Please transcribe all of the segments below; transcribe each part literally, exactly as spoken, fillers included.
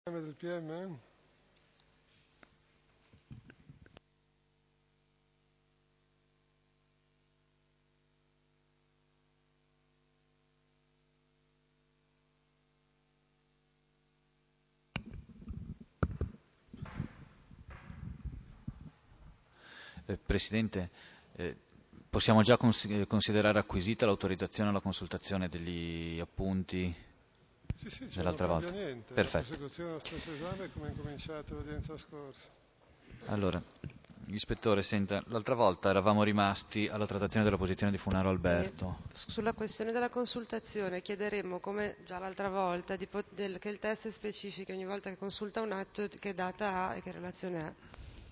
del P M? Eh, Presidente, eh, possiamo già cons- considerare acquisita l'autorizzazione alla consultazione degli appunti Sì, sì, cioè non dell'altra cambia volta? niente, è la Perfetto. prosecuzione dello stesso esame come è incominciato l'udienza scorsa. Allora, ispettore, senta, l'altra volta eravamo rimasti alla trattazione della posizione di Funaro E Alberto. sulla questione della consultazione chiederemo, come già l'altra volta, di pot- del- che il test specifichi ogni volta che consulta un atto che data ha e che relazione ha.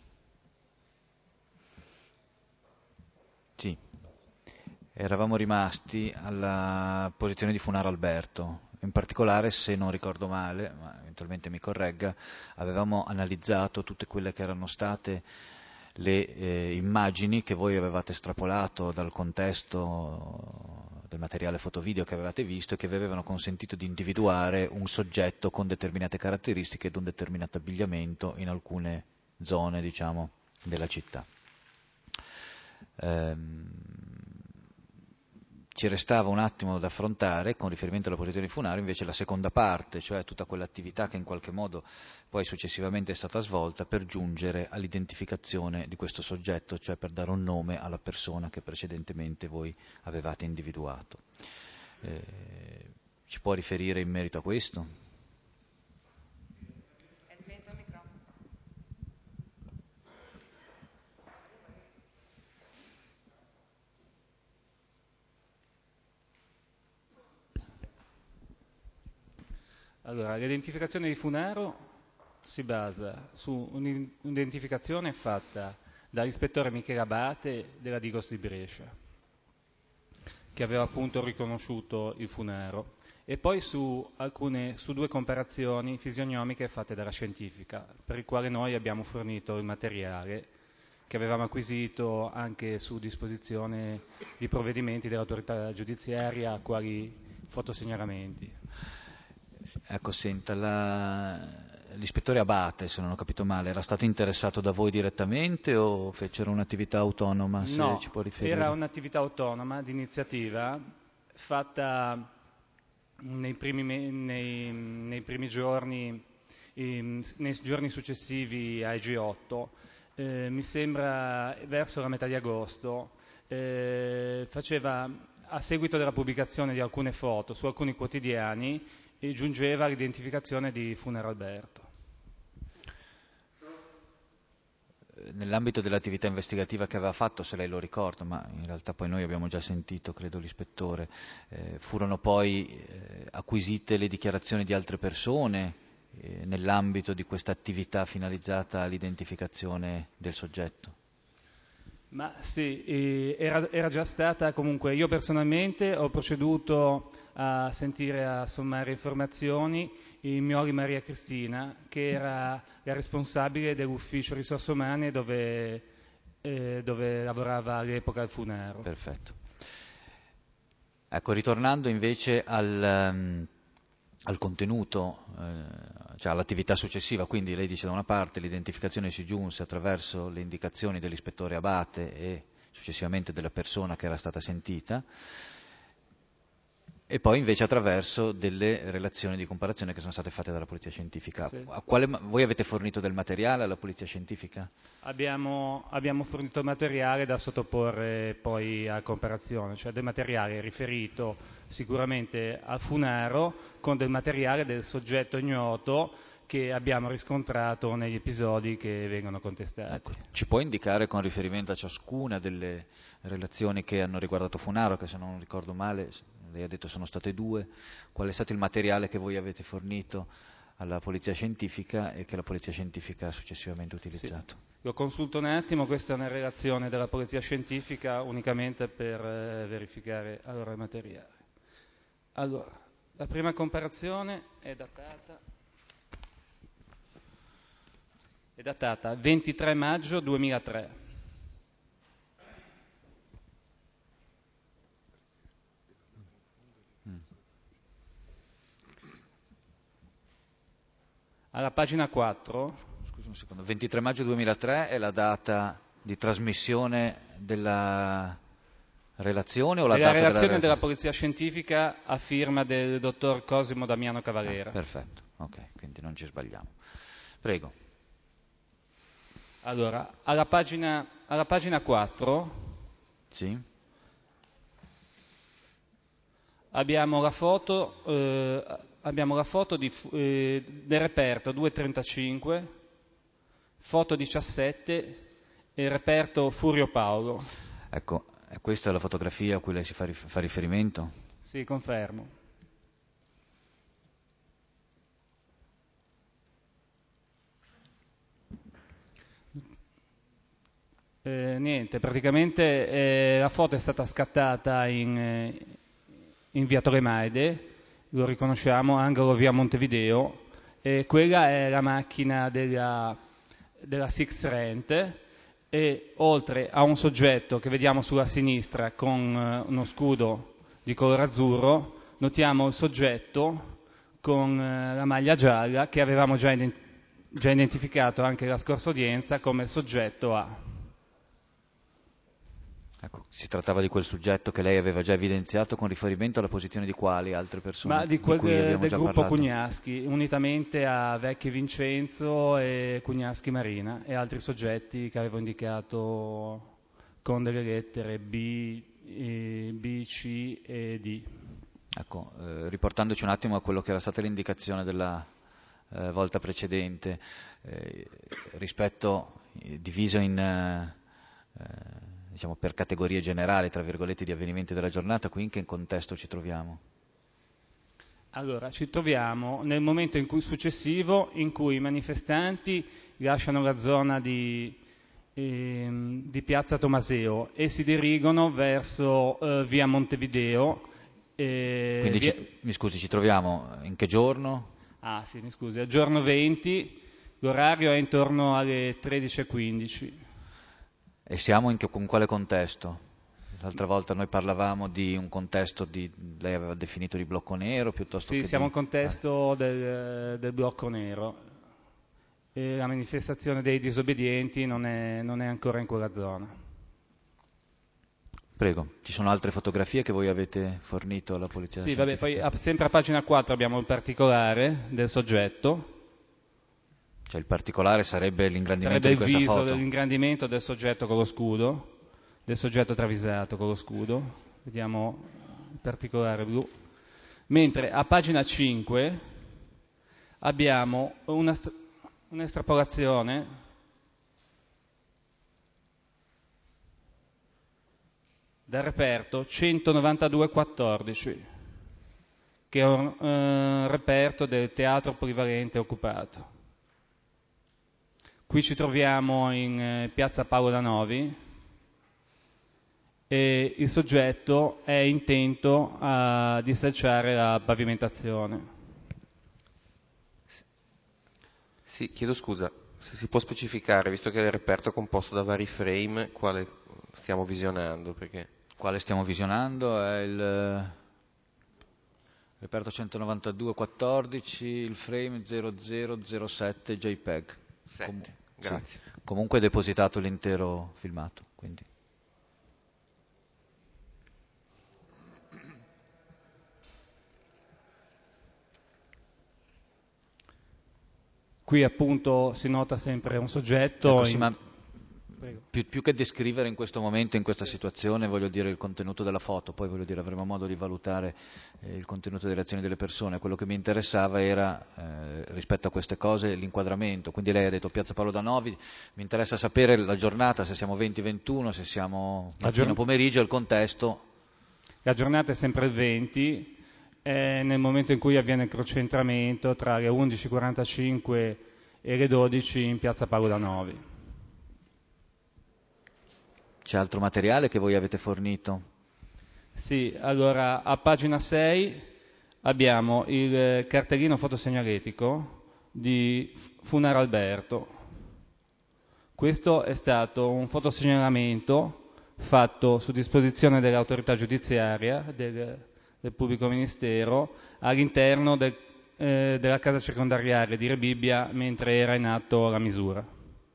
Sì, eravamo rimasti alla posizione di Funaro Alberto. In particolare, se non ricordo male, ma eventualmente mi corregga, avevamo analizzato tutte quelle che erano state le eh, immagini che voi avevate estrapolato dal contesto del materiale fotovideo che avevate visto e che vi avevano consentito di individuare un soggetto con determinate caratteristiche ed un determinato abbigliamento in alcune zone, diciamo, della città. Ehm, Ci restava un attimo da affrontare, con riferimento alla posizione di Funaro, invece la seconda parte, cioè tutta quell'attività che in qualche modo poi successivamente è stata svolta per giungere all'identificazione di questo soggetto, cioè per dare un nome alla persona che precedentemente voi avevate individuato. Eh, Ci può riferire in merito a questo? Allora, l'identificazione di Funaro si basa su un'identificazione fatta dall'ispettore Michele Abate della Digos di Brescia, che aveva appunto riconosciuto il Funaro, e poi su, alcune, su due comparazioni fisionomiche fatte dalla scientifica, per il quale noi abbiamo fornito il materiale che avevamo acquisito anche su disposizione di provvedimenti dell'autorità giudiziaria, quali fotosegnalamenti. Ecco, senta, la- l'ispettore Abate, se non ho capito male, era stato interessato da voi direttamente o fecero un'attività autonoma, se ci può No, era riferire? un'attività autonoma di iniziativa fatta nei primi, me- nei, nei primi giorni, ehm, nei giorni successivi ai G otto, eh, mi sembra verso la metà di agosto. Eh, faceva, a seguito della pubblicazione di alcune foto su alcuni quotidiani, e giungeva all'identificazione di Funaro Alberto. Nell'ambito dell'attività investigativa che aveva fatto, se lei lo ricorda, ma in realtà poi noi abbiamo già sentito, credo, l'ispettore, eh, furono poi eh, acquisite le dichiarazioni di altre persone eh, nell'ambito di questa attività finalizzata all'identificazione del soggetto? Ma sì, eh, era, era già stata comunque, io personalmente ho proceduto a sentire, a sommare informazioni in Mioli Maria Cristina, che era la responsabile dell'ufficio risorse umane dove, eh, dove lavorava all'epoca al Funaro. Perfetto. Ecco, ritornando invece al, ehm, al contenuto, eh, cioè all'attività successiva, quindi lei dice da una parte l'identificazione si giunse attraverso le indicazioni dell'ispettore Abate e successivamente della persona che era stata sentita, e poi invece attraverso delle relazioni di comparazione che sono state fatte dalla polizia scientifica. Sì. A quale, ma- voi avete fornito del materiale alla polizia scientifica? Abbiamo, abbiamo fornito materiale da sottoporre poi a comparazione, cioè del materiale riferito sicuramente al Funaro con del materiale del soggetto ignoto che abbiamo riscontrato negli episodi che vengono contestati. Ecco, ci può indicare con riferimento a ciascuna delle relazioni che hanno riguardato Funaro, che se non ricordo male, lei ha detto sono state due, qual è stato il materiale che voi avete fornito alla polizia scientifica e che la polizia scientifica ha successivamente Sì. utilizzato? Lo consulto un attimo, questa è una relazione della polizia scientifica unicamente per eh, verificare allora il materiale. Allora, la prima comparazione è datata, è datata ventitré maggio duemilatré. Alla alla pagina quattro. Scusa un secondo, ventitré maggio duemilatré è la data di trasmissione della relazione o la della data relazione della, della Polizia Scientifica a firma del dottor Cosimo Damiano Cavalera. Ah, perfetto, ok, quindi non ci sbagliamo. Prego. Allora, alla pagina, alla pagina quattro Sì. abbiamo la foto, eh, abbiamo la foto di, eh, del reperto duecentotrentacinque, foto diciassette e il reperto Furio Paolo. Ecco, questa è la fotografia a cui lei si fa, rif- fa riferimento? Sì, confermo. Eh, niente, praticamente eh, la foto è stata scattata in, eh, in via Toremaide, lo riconosciamo, angolo via Montevideo, e quella è la macchina della, della Six Rent, e oltre a un soggetto che vediamo sulla sinistra con eh, uno scudo di colore azzurro, notiamo il soggetto con eh, la maglia gialla che avevamo già, ident- già identificato anche la scorsa udienza come soggetto A. Ecco, si trattava di quel soggetto che lei aveva già evidenziato con riferimento alla posizione di quali altre persone? Ma di, quel, di cui abbiamo del già gruppo parlato? Cugnaschi, unitamente a Vecchi Vincenzo e Cugnaschi Marina e altri soggetti che avevo indicato con delle lettere B, e B, C e D. Ecco, eh, riportandoci un attimo a quello che era stata l'indicazione della eh, volta precedente, eh, rispetto eh, diviso in eh, eh, diciamo per categorie generali, tra virgolette, di avvenimenti della giornata, qui in che contesto ci troviamo? Allora, ci troviamo nel momento in cui, successivo in cui i manifestanti lasciano la zona di, ehm, di Piazza Tomaseo e si dirigono verso eh, via Montevideo. eh, Quindi, via... ci, mi scusi, ci troviamo in che giorno? Ah sì, mi scusi, al giorno venti, l'orario è intorno alle tredici e quindici. E siamo in che, con quale contesto? L'altra volta noi parlavamo di un contesto di, lei aveva definito di blocco nero piuttosto Sì, che siamo di... in contesto del, del blocco nero. E la manifestazione dei disobbedienti non è, non è ancora in quella zona. Prego, ci sono altre fotografie che voi avete fornito alla polizia? Sì, vabbè, poi a, sempre a pagina quattro abbiamo il particolare del soggetto. Cioè il particolare sarebbe l'ingrandimento Sarebbe di questa il viso foto? dell'ingrandimento del soggetto con lo scudo, del soggetto travisato con lo scudo. Vediamo il particolare blu. Mentre a pagina cinque abbiamo una, un'estrapolazione dal reperto centonovantadue quattordici, che è un uh, reperto del teatro polivalente occupato. Qui ci troviamo in eh, piazza Paolo Danovi e il soggetto è intento a distracciare la pavimentazione. Sì, chiedo scusa, se si può specificare, visto che il reperto è composto da vari frame, quale stiamo visionando? Perché... Quale stiamo visionando è il reperto centonovantadue quattordici, il frame zero zero zero sette JPEG. Com- grazie. Sì. Comunque è depositato l'intero filmato, quindi. Qui appunto si nota sempre un soggetto... Ecco, sì, in... ma più, più che descrivere in questo momento, in questa situazione, voglio dire il contenuto della foto, poi voglio dire avremo modo di valutare eh, il contenuto delle azioni delle persone. Quello che mi interessava era, eh, rispetto a queste cose, l'inquadramento. Quindi lei ha detto Piazza Paolo Danovi, mi interessa sapere la giornata, se siamo venti ventuno, se siamo mattino giorn- pomeriggio, il contesto. La giornata è sempre il venti, è nel momento in cui avviene il concentramento tra le undici e quarantacinque e le dodici in piazza Paolo Danovi. C'è altro materiale che voi avete fornito? Sì, allora a pagina sei abbiamo il cartellino fotosegnaletico di Funaro Alberto. Questo è stato un fotosegnalamento fatto su disposizione dell'autorità giudiziaria, del, del pubblico ministero, all'interno del, eh, della casa circondariale di Rebibbia mentre era in atto la misura.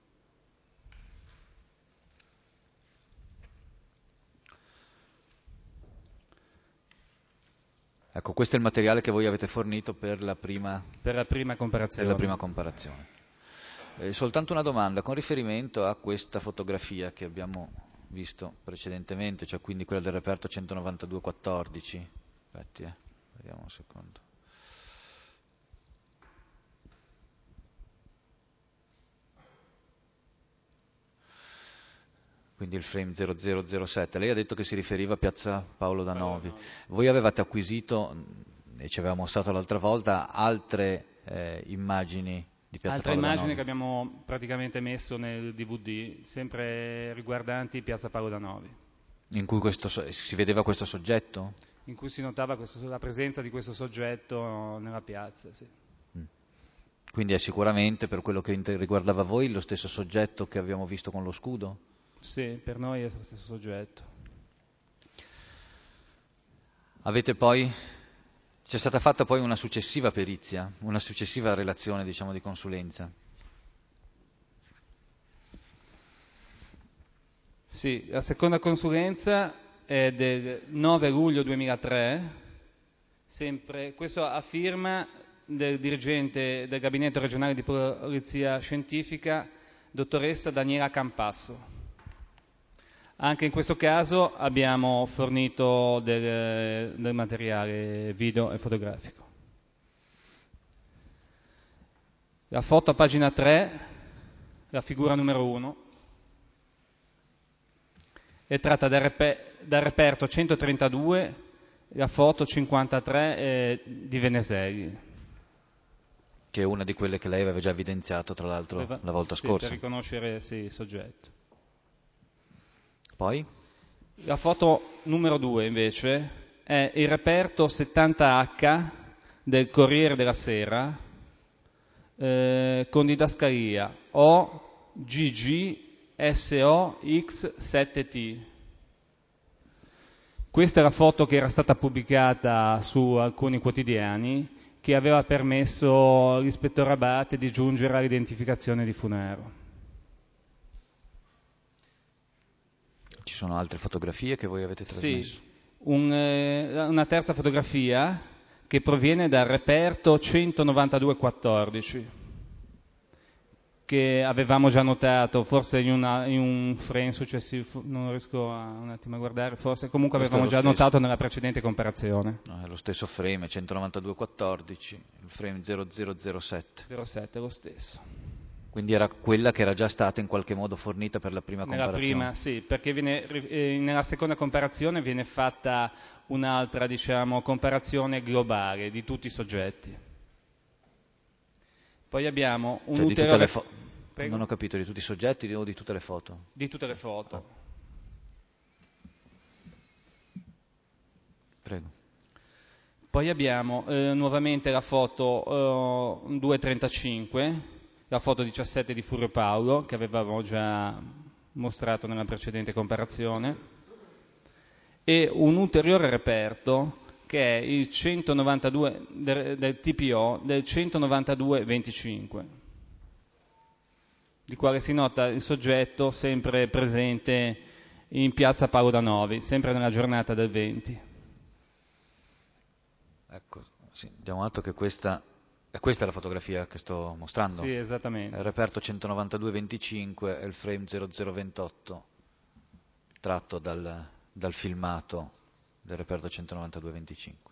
Ecco, questo è il materiale che voi avete fornito per la prima, per la prima comparazione. per la prima comparazione. Eh, soltanto una domanda, con riferimento a questa fotografia che abbiamo visto precedentemente, cioè quindi quella del reperto centonovantadue quattordici. Aspetti, eh, vediamo un secondo. Quindi il frame zero zero zero sette, lei ha detto che si riferiva a Piazza Paolo da Novi. Voi avevate acquisito, e ci aveva mostrato l'altra volta, altre eh, immagini di Piazza Altre Paolo da immagini Novi? che abbiamo praticamente messo nel D V D, sempre riguardanti Piazza Paolo da Novi. In cui questo, si vedeva questo soggetto? In cui si notava questo, la presenza di questo soggetto nella piazza, sì. Mm. Quindi è sicuramente, per quello che riguardava voi, lo stesso soggetto che abbiamo visto con lo scudo? Sì, per noi è lo stesso soggetto. Avete poi, c'è stata fatta poi una successiva perizia, una successiva relazione, diciamo, di consulenza? Sì, la seconda consulenza è del nove luglio duemilatré, sempre, questo a firma del dirigente del gabinetto regionale di polizia scientifica, dottoressa Daniela Campasso. Anche in questo caso abbiamo fornito del, del materiale video e fotografico. La foto a pagina tre, la figura numero uno, è tratta dal, reper- dal reperto centotrentadue, la foto cinquantatré eh, di Veneselli. Che è una di quelle che lei aveva già evidenziato, tra l'altro, Aveva, la volta sì, scorsa. per riconoscere sì, il soggetto. Poi? La foto numero due, invece, è il reperto settanta acca del Corriere della Sera, eh, con didascalia O G G S O X sette T. Questa è la foto che era stata pubblicata su alcuni quotidiani, che aveva permesso all'ispettore Abate di giungere all'identificazione di Funaro. Ci sono altre fotografie che voi avete trasmesso? Sì, un, eh, una terza fotografia che proviene dal reperto centonovantadue quattordici, che avevamo già notato, forse in, una, in un frame successivo, non riesco a, un attimo a guardare, forse comunque Questo avevamo già stesso. notato nella precedente comparazione. No, è lo stesso frame, centonovantadue quattordici, il frame zero zero zero sette. zero sette è lo stesso. Quindi era quella che era già stata in qualche modo fornita per la prima Nella comparazione? prima, sì, perché viene, eh, nella seconda comparazione viene fatta un'altra, diciamo, comparazione globale di tutti i soggetti. Poi abbiamo un cioè, ulteriore... di tutte le fo- non ho capito, di tutti i soggetti o di tutte le foto? Di tutte le foto. Ah. Prego. Poi abbiamo eh, nuovamente la foto eh, due trentacinque, la foto diciassette di Furio Paolo, che avevamo già mostrato nella precedente comparazione, e un ulteriore reperto che è il centonovantadue del, del T P O del centonovantadue venticinque, di quale si nota il soggetto sempre presente in piazza Paolo da Novi, sempre nella giornata del venti. Ecco, sì, diamo atto che questa, è questa la fotografia che sto mostrando. Sì, esattamente. È il reperto centonovantadue venticinque e il frame zero zero ventotto, tratto dal, dal filmato del reperto centonovantadue venticinque.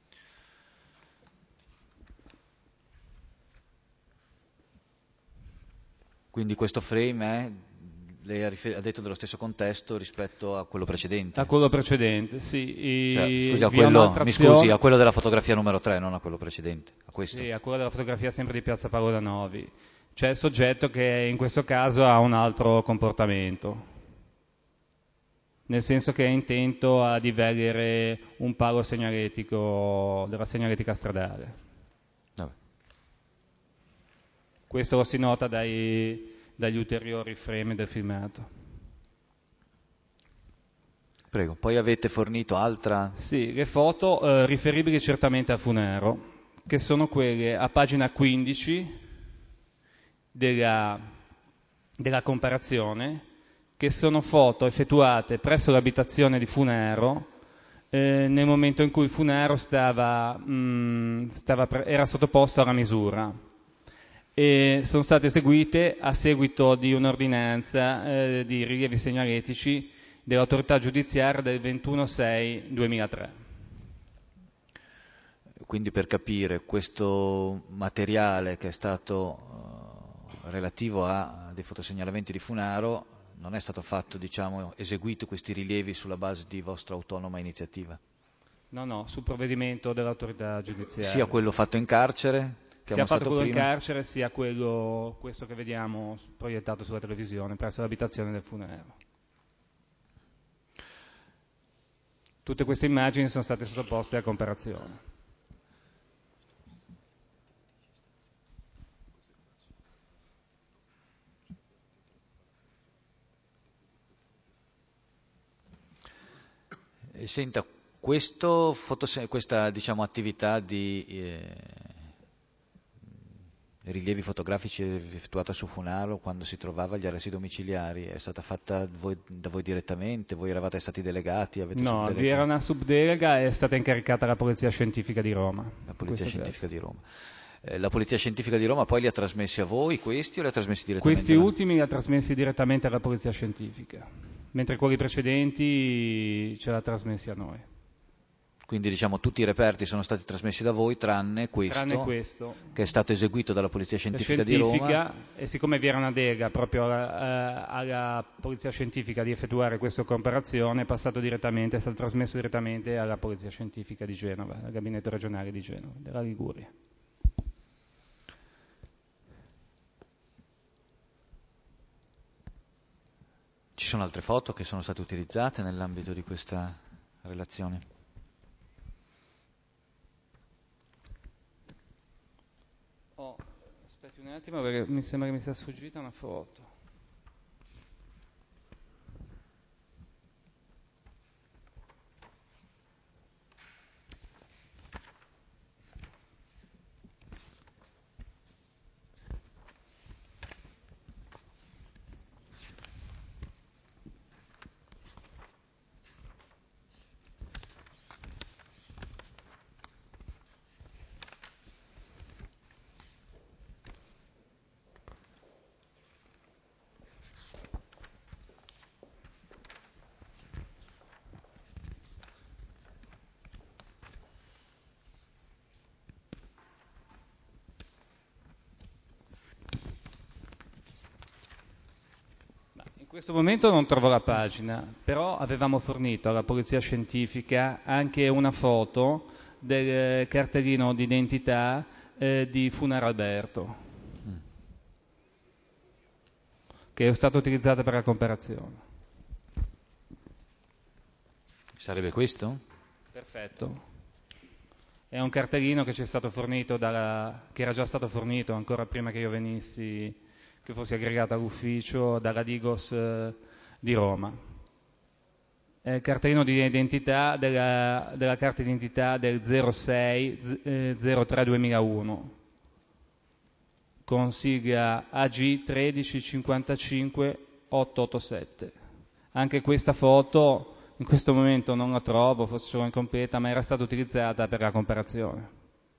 Quindi questo frame è, lei ha, rifer- ha detto, dello stesso contesto rispetto a quello precedente? A quello precedente, sì. Cioè, scusi, a via quello, un'altra mi azione- scusi, a quello della fotografia numero tre, non a quello precedente. A questo? Sì, a quella della fotografia sempre di piazza Paolo da Novi. C'è il soggetto che in questo caso ha un altro comportamento, nel senso che è intento a divergere un palo segnaletico della segnaletica stradale. Vabbè. Questo lo si nota dai, dagli ulteriori frame del filmato. Prego, poi avete fornito altra... Sì, le foto eh, riferibili certamente a Funaro, che sono quelle a pagina quindici della, della comparazione, che sono foto effettuate presso l'abitazione di Funaro eh, nel momento in cui Funaro stava, mh, stava pre- era sottoposto alla misura, e sono state eseguite a seguito di un'ordinanza eh, di rilievi segnaletici dell'autorità giudiziaria del ventuno sei duemilatré. Quindi, per capire, questo materiale che è stato uh, relativo a dei fotosegnalamenti di Funaro non è stato fatto, diciamo, eseguito questi rilievi sulla base di vostra autonoma iniziativa? No, no, su provvedimento dell'autorità giudiziaria. Sia quello fatto in carcere, che sia fatto quello prima. in carcere, sia quello, questo che vediamo proiettato sulla televisione presso l'abitazione del Funaro. Tutte queste immagini sono state sottoposte a comparazione. E senta, questo fotose- questa diciamo, attività di eh, rilievi fotografici effettuata su Funaro quando si trovava agli arresti domiciliari è stata fatta voi, da voi direttamente? Voi eravate stati delegati? Avete No, subdelega- vi era una subdelega e è stata incaricata la Polizia Scientifica di Roma. La Polizia Scientifica caso. di Roma. Eh, la Polizia Scientifica di Roma poi li ha trasmessi a voi questi o li ha trasmessi direttamente? Questi alla... ultimi li ha trasmessi direttamente alla Polizia Scientifica, mentre quelli precedenti ce l'ha trasmessi a noi. Quindi diciamo tutti i reperti sono stati trasmessi da voi tranne questo, Tranne questo. che è stato eseguito dalla Polizia Scientifica, scientifica di Roma. E siccome vi era una delega proprio alla, alla Polizia Scientifica di effettuare questa comparazione, è passato direttamente, è stato trasmesso direttamente alla Polizia Scientifica di Genova, al gabinetto regionale di Genova, della Liguria. Ci sono altre foto che sono state utilizzate nell'ambito di questa relazione? Oh, aspetti un attimo perché mi sembra che mi sia sfuggita una foto. In questo momento non trovo la pagina, però avevamo fornito alla Polizia Scientifica anche una foto del cartellino d'identità eh, di Funaro Alberto, che è stata utilizzata per la comparazione. Sarebbe questo? Perfetto. È un cartellino che ci è stato fornito dalla, che era già stato fornito ancora prima che io venissi, che fossi aggregato all'ufficio, dalla Digos eh, di Roma. È il cartellino di identità della, della carta d'identità del zero sei zero tre duemilauno con sigla A G tredici cinquantacinque ottocentottantasette. Anche questa foto in questo momento non la trovo, forse sono incompleta, ma era stata utilizzata per la comparazione.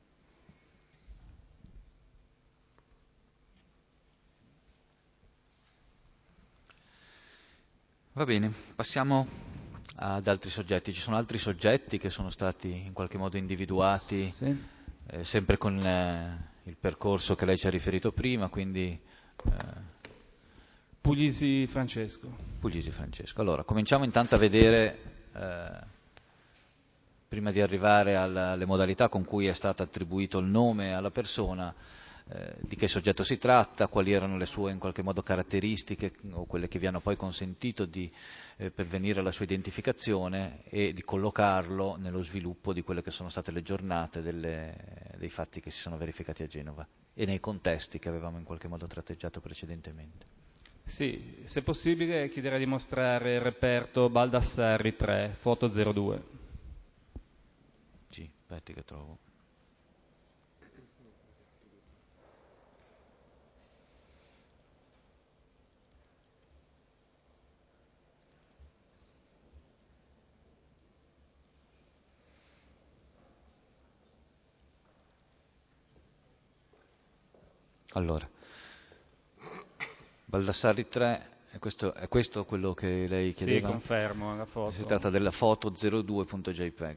Va bene, passiamo ad altri soggetti. Ci sono altri soggetti che sono stati in qualche modo individuati, Sì. eh, sempre con eh, il percorso che lei ci ha riferito prima, quindi eh, Puglisi Francesco. Puglisi Francesco. Allora, cominciamo intanto a vedere, eh, prima di arrivare alla- alle modalità con cui è stato attribuito il nome alla persona, eh, di che soggetto si tratta, quali erano le sue in qualche modo caratteristiche o quelle che vi hanno poi consentito di eh, pervenire alla sua identificazione e di collocarlo nello sviluppo di quelle che sono state le giornate delle- dei fatti che si sono verificati a Genova e nei contesti che avevamo in qualche modo tratteggiato precedentemente. Sì, se possibile chiederei di mostrare il reperto Baldassarri tre, foto zero due. Sì, aspetti che trovo. Allora, Baldassarri tre, è questo, è questo quello che lei Sì, chiedeva? confermo la foto. Si tratta della foto zero due punto jpeg.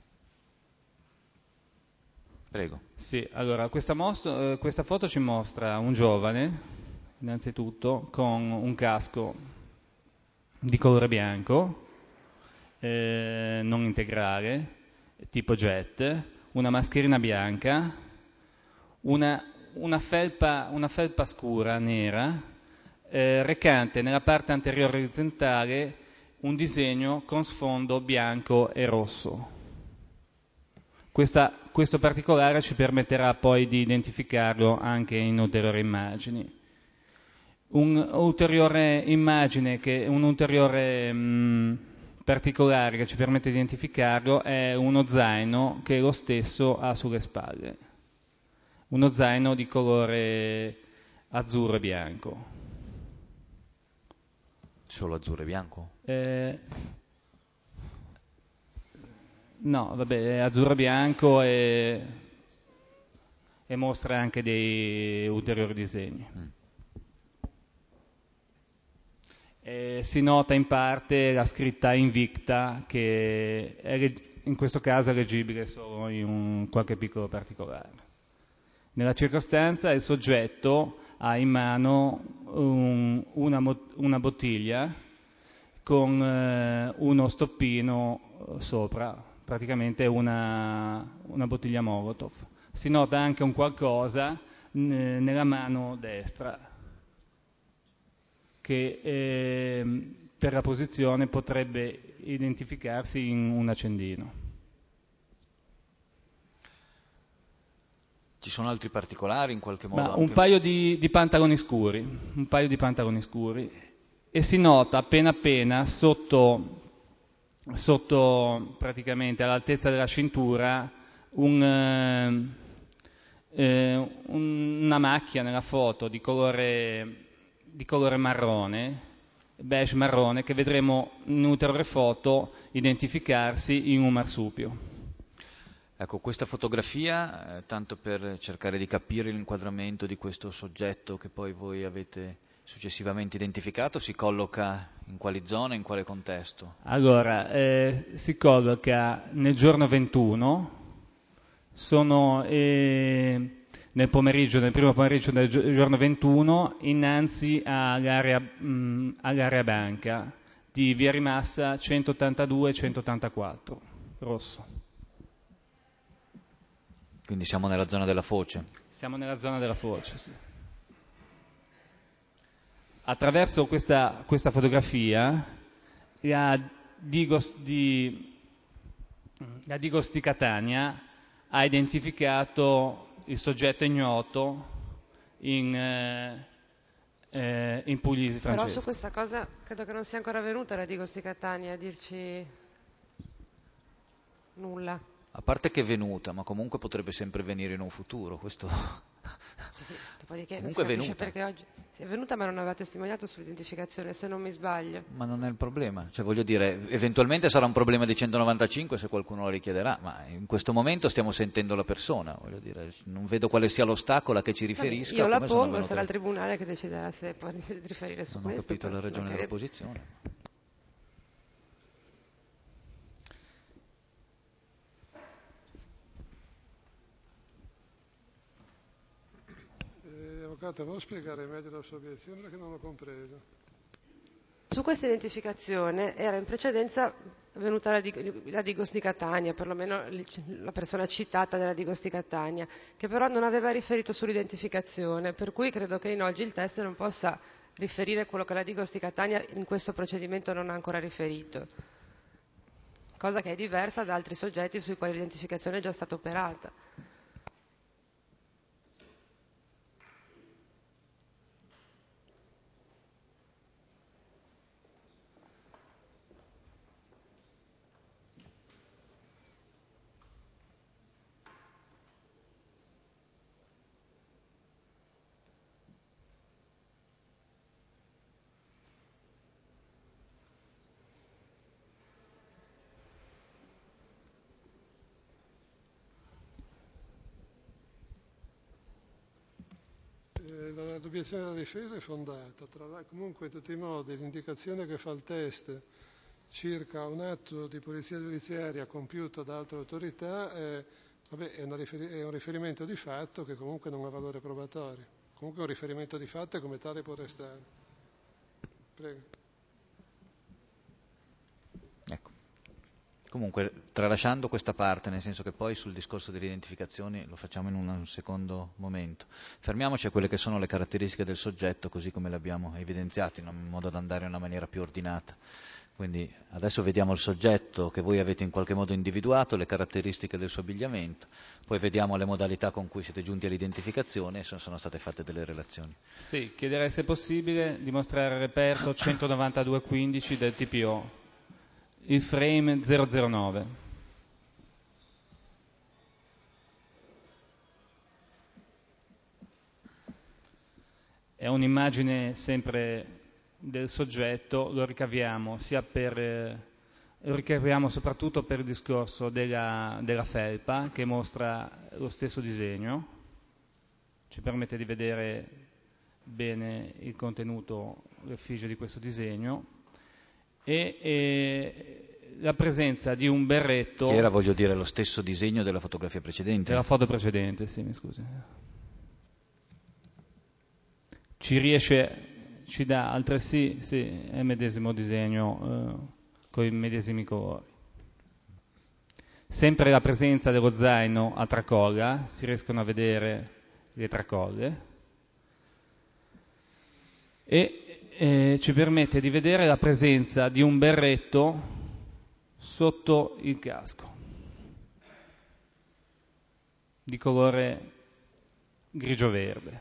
Prego. Sì, allora questa, mostro- eh, questa foto ci mostra un giovane, innanzitutto, con un casco di colore bianco, eh, non integrale, tipo jet, una mascherina bianca, una, una felpa, una felpa scura, nera, eh, recante nella parte anteriore orizzontale un disegno con sfondo bianco e rosso. Questa, questo particolare ci permetterà poi di identificarlo anche in ulteriori immagini. Un'ulteriore immagine, che, un ulteriore mh, particolare che ci permette di identificarlo è uno zaino che lo stesso ha sulle spalle. Uno zaino di colore azzurro e bianco. Solo azzurro e bianco? Eh, no, vabbè, è azzurro e bianco e, e mostra anche dei ulteriori disegni. Mm. E si nota in parte la scritta Invicta, che è, in questo caso è leggibile solo in un, qualche piccolo particolare. Nella circostanza il soggetto ha in mano un, una, una bottiglia con eh, uno stoppino sopra, praticamente una, una bottiglia Molotov. Si nota anche un qualcosa n- nella mano destra, che eh, per la posizione potrebbe identificarsi in un accendino. Ci sono altri particolari in qualche modo? Ma anche... un paio di, di pantaloni scuri, un paio di pantaloni scuri, e si nota appena appena sotto, sotto praticamente all'altezza della cintura un, eh, una macchia nella foto di colore, di colore marrone, beige marrone, che vedremo in un'ulteriore foto identificarsi in un marsupio. Ecco, questa fotografia, eh, tanto per cercare di capire l'inquadramento di questo soggetto che poi voi avete successivamente identificato, si colloca in quali zone, in quale contesto? Allora, eh, si colloca nel giorno ventuno, sono eh, nel pomeriggio, nel primo pomeriggio del giorno ventuno, innanzi all'area, mh, all'area banca di via Rimassa centottantadue centottantaquattro, rosso. Quindi siamo nella zona della foce? Siamo nella zona della foce, sì. Attraverso questa, questa fotografia la Digos di, la Digos di Catania ha identificato il soggetto ignoto in, eh, eh, in Puglisi Francesco. Però su questa cosa credo che non sia ancora venuta la Digos di Catania a dirci nulla. A parte che è venuta, ma comunque potrebbe sempre venire in un futuro, questo... Sì, sì, dopodiché non si comunque è capisce venuta. perché oggi si è venuta ma non aveva testimoniato sull'identificazione, se non mi sbaglio. Ma non è il problema, cioè voglio dire, eventualmente sarà un problema di centonovantacinque se qualcuno lo richiederà, ma in questo momento stiamo sentendo la persona, voglio dire, non vedo quale sia l'ostacolo a che ci riferisca. Io la come sono pongo, venute... sarà il tribunale che deciderà se può riferire su non questo. ho capito la ragione magari... dell'opposizione. Avvocato, vuoi spiegare meglio la sua obiezione perché non l'ho compreso? Su questa identificazione era in precedenza venuta la, la Digos di Catania, perlomeno la persona citata della Digos di Catania, che però non aveva riferito sull'identificazione, per cui credo che in oggi il test non possa riferire quello che la Digos di Catania in questo procedimento non ha ancora riferito, cosa che è diversa da altri soggetti sui quali l'identificazione è già stata operata. l'obiezione della difesa è fondata. Tra l'altro, comunque, in tutti i modi, l'indicazione che fa il test circa un atto di polizia giudiziaria compiuto da altre autorità è, vabbè, è, una riferi- è un riferimento di fatto che comunque non ha valore probatorio. Comunque un riferimento di fatto e come tale può restare. Prego. Ecco. Comunque, tralasciando questa parte, nel senso che poi sul discorso delle identificazioni lo facciamo in un secondo momento, fermiamoci a quelle che sono le caratteristiche del soggetto, così come le abbiamo evidenziate, in modo da andare in una maniera più ordinata. Quindi adesso vediamo il soggetto che voi avete in qualche modo individuato, le caratteristiche del suo abbigliamento, poi vediamo le modalità con cui siete giunti all'identificazione e sono state fatte delle relazioni. Sì, chiederei se è possibile dimostrare il reperto centonovantadue quindici del T P O, il frame zero zero nove. È un'immagine sempre del soggetto, lo ricaviamo sia per eh, lo ricaviamo soprattutto per il discorso della, della felpa, che mostra lo stesso disegno, ci permette di vedere bene il contenuto, l'effigie di questo disegno, e, e la presenza di un berretto che era, voglio dire, lo stesso disegno della fotografia precedente. della foto precedente, sì, mi scusi. Ci riesce, ci dà altresì, sì, è il medesimo disegno eh, con i medesimi colori. Sempre la presenza dello zaino a tracolla, si riescono a vedere le tracolle, e eh, ci permette di vedere la presenza di un berretto sotto il casco, di colore grigio-verde.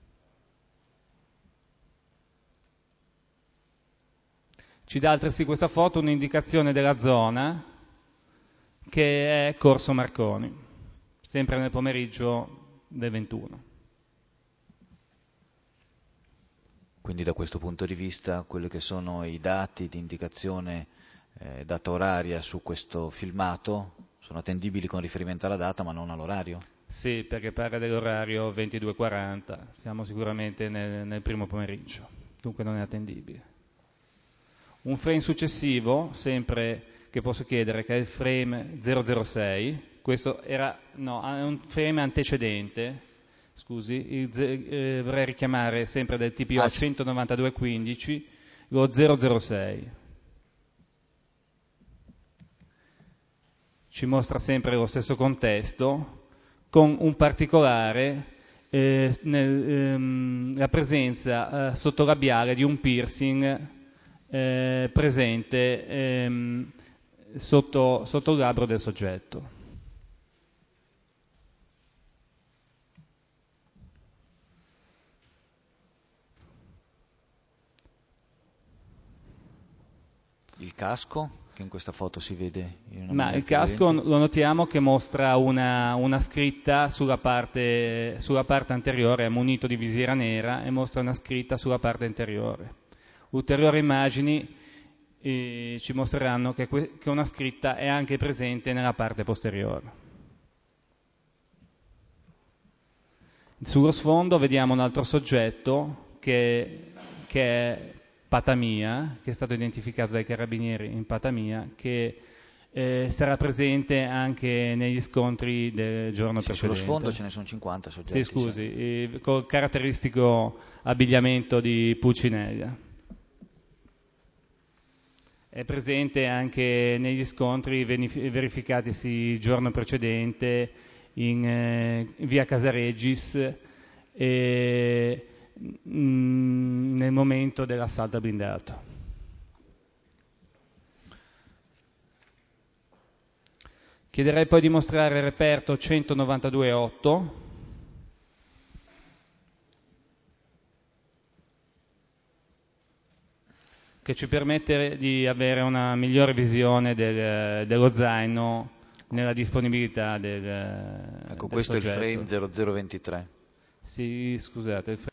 Ci dà altresì questa foto un'indicazione della zona, che è Corso Marconi, sempre nel pomeriggio del ventuno. Quindi da questo punto di vista quelli che sono i dati di indicazione eh, data oraria su questo filmato sono attendibili con riferimento alla data ma non all'orario? Sì, perché parla dell'orario ventidue e quaranta, siamo sicuramente nel, nel primo pomeriggio, dunque non è attendibile. Un frame successivo, sempre che posso chiedere, che è il frame zero zero sei, questo era, no, è un frame antecedente, scusi, il, eh, vorrei richiamare sempre del T P O ah, centonovantadue quindici, lo zero zero sei. Ci mostra sempre lo stesso contesto, con un particolare, eh, nel, ehm, la presenza eh, sottolabiale di un piercing Eh, presente ehm, sotto, sotto il labbro del soggetto. Il casco, che in questa foto si vede in una Ma il casco evidente. Lo notiamo che mostra una, una scritta sulla parte, sulla parte anteriore, è munito di visiera nera, e mostra una scritta sulla parte anteriore. Ulteriori immagini e ci mostreranno che, que- che una scritta è anche presente nella parte posteriore. Sullo sfondo vediamo un altro soggetto che, che è Patamia, che è stato identificato dai carabinieri in Patamia, che eh, sarà presente anche negli scontri del giorno sì, precedente. Sullo sfondo ce ne sono cinquanta soggetti. Sì, scusi, eh, col caratteristico abbigliamento di Pulcinella. È presente anche negli scontri verificatisi il giorno precedente in eh, via Casaregis e mh, nel momento dell'assalto al blindato. Chiederei poi di mostrare il reperto centonovantadue otto. Che ci permette di avere una migliore visione del, dello zaino nella disponibilità del, ecco, del questo soggetto. è il frame zero zero ventitré. Sì, scusate, il frame